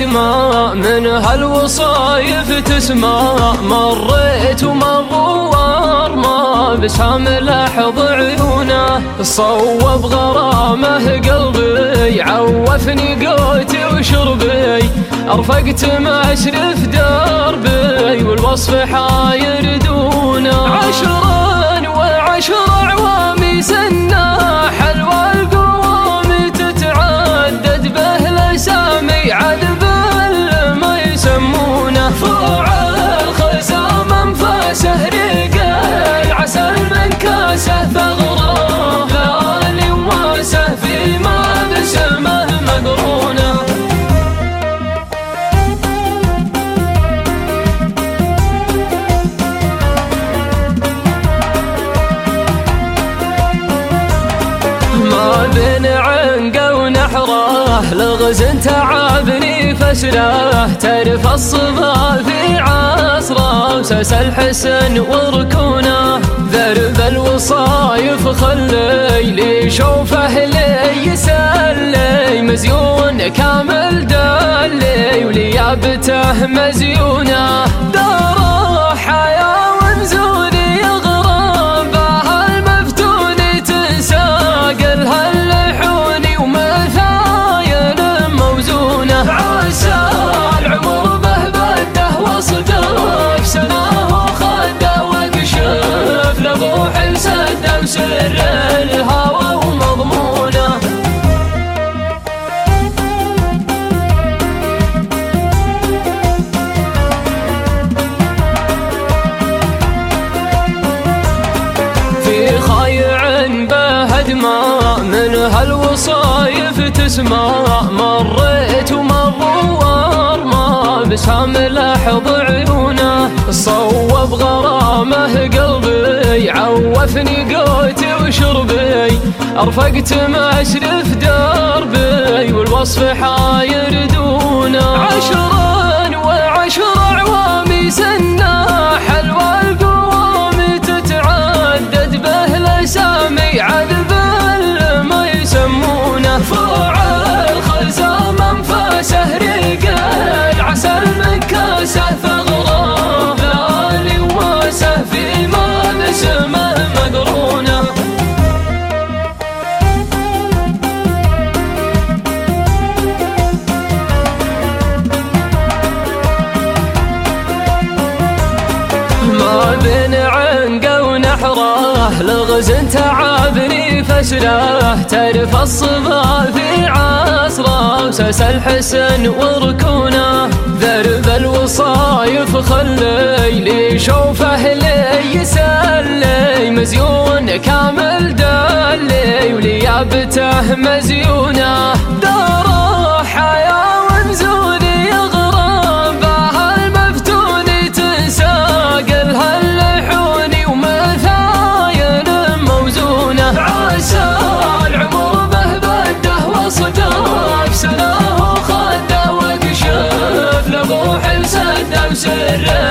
هدمة من هالوصايف تسمع، مريت ومغوار ما بسام لحظ عيونه، صوب غرامه قلبي عوفني قوتي وشربي، أرفقت مشرف دربي والوصف حاير دونه، عشرا وعشر عوامي سنة حلوى القوام تتعدد به الأسامي عذب ما يسمونه، فوع الخزام انفاسه ريق العسل من كاسه ثغره، لآل واسه فيما بسمه مقرونه. ما بين عنقه ونحره لغز تعبني فسره، تعرف الصبا في عصره وساس الحسن وركونه، ذرب الوصايف خلي لي شوفه لي يسلي، مزيون كامل دلي وليابته مزيونه، داره حياه ونزولي يغرب هالمفتون تنساق الهاللحوني ومثايل موزونه، عسى العمر به بده وصدف سناه وخده واكشف لبوح السده وسر الهوى ومضمونه. في خايع بهدمة من هالوصايف تسمع، مريت ومغوار ما بسام لحظ عيونه، صوب غرامه قلبي عوفني قوتي وشربي، أرفقت مشرف دربي والوصف حاير دونه، عشرا وعشر عوامي سنة حلوى القوام تتعدد به الأسامي عذب ما يسمونه، فوع الخزام انفاسه ريق العسل من كاسه ثغره، لآل واسه فيما بسمه مقرونه. ما بين عنقه ونحره لغز تعبني فسره، تعرف الصبا في عصره وساس الحسن وركونه، ذرب الوصايف خلي لي شوفه لي يسلي، مزيون كامل دلي وليابته مزيونه، داره حياه ونزولي يغرب هالمفتون تنساق الهاللحوني ومثايل موزونه، عسى العمر به بده وصدف سناه وخده واكشف لبوح السده وسر